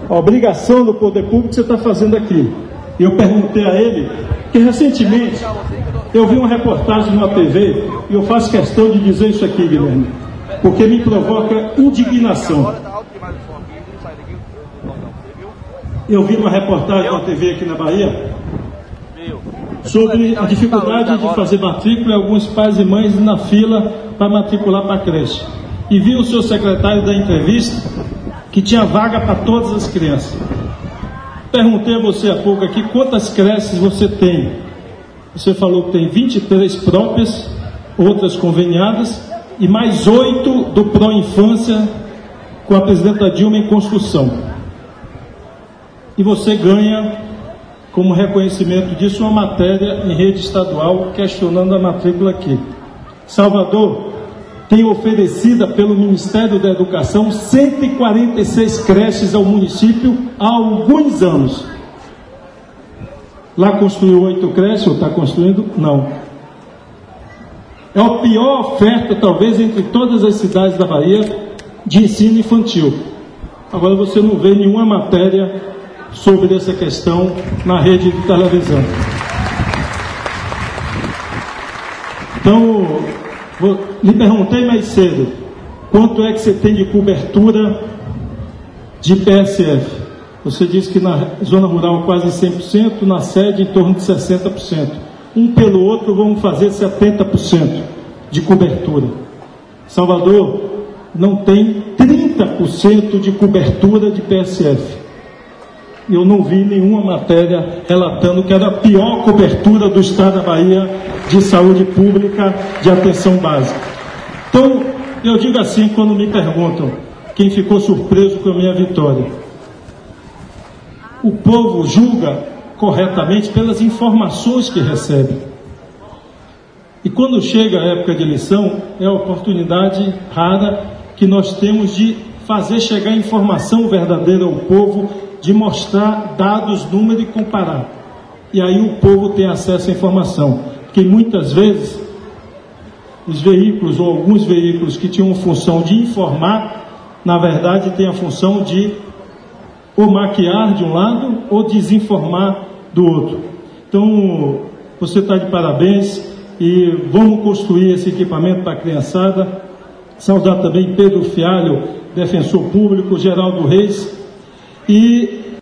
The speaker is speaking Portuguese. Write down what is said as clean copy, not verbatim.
a obrigação do poder público que você está fazendo aqui. E eu perguntei a ele que recentemente eu vi uma reportagem numa TV, e eu faço questão de dizer isso aqui, Guilherme, porque me provoca indignação. Eu vi uma reportagem na TV aqui na Bahia sobre a dificuldade de fazer matrícula e alguns pais e mães na fila para matricular para a creche. E vi o seu secretário da entrevista que tinha vaga para todas as crianças. Perguntei a você há pouco aqui quantas creches você tem. Você falou que tem 23 próprias, outras conveniadas, e mais 8 do Pró-Infância com a presidenta Dilma em construção. E você ganha, como reconhecimento disso, uma matéria em rede estadual questionando a matrícula aqui. Salvador tem oferecida pelo Ministério da Educação 146 creches ao município há alguns anos. Lá construiu 8 creches, ou está construindo? Não. É a pior oferta, talvez, entre todas as cidades da Bahia de ensino infantil. Agora você não vê nenhuma matéria sobre essa questão na rede de televisão. Então, lhe perguntei mais cedo, quanto é que você tem de cobertura de PSF? Você disse que na zona rural quase 100%, na sede em torno de 60%. Um pelo outro vamos fazer 70% de cobertura. Salvador não tem 30% de cobertura de PSF. Eu não vi nenhuma matéria relatando que era a pior cobertura do estado da Bahia de saúde pública, de atenção básica. Então, eu digo assim quando me perguntam quem ficou surpreso com a minha vitória. O povo julga corretamente pelas informações que recebe. E quando chega a época de eleição, é a oportunidade rara que nós temos de fazer chegar informação verdadeira ao povo, de mostrar dados, números e comparar. E aí o povo tem acesso à informação. Porque muitas vezes os veículos, ou alguns veículos que tinham a função de informar, na verdade têm a função de ou maquiar de um lado ou desinformar do outro. Então, você está de parabéns e vamos construir esse equipamento para a criançada. Saudar também Pedro Fialho, defensor público, Geraldo Reis, e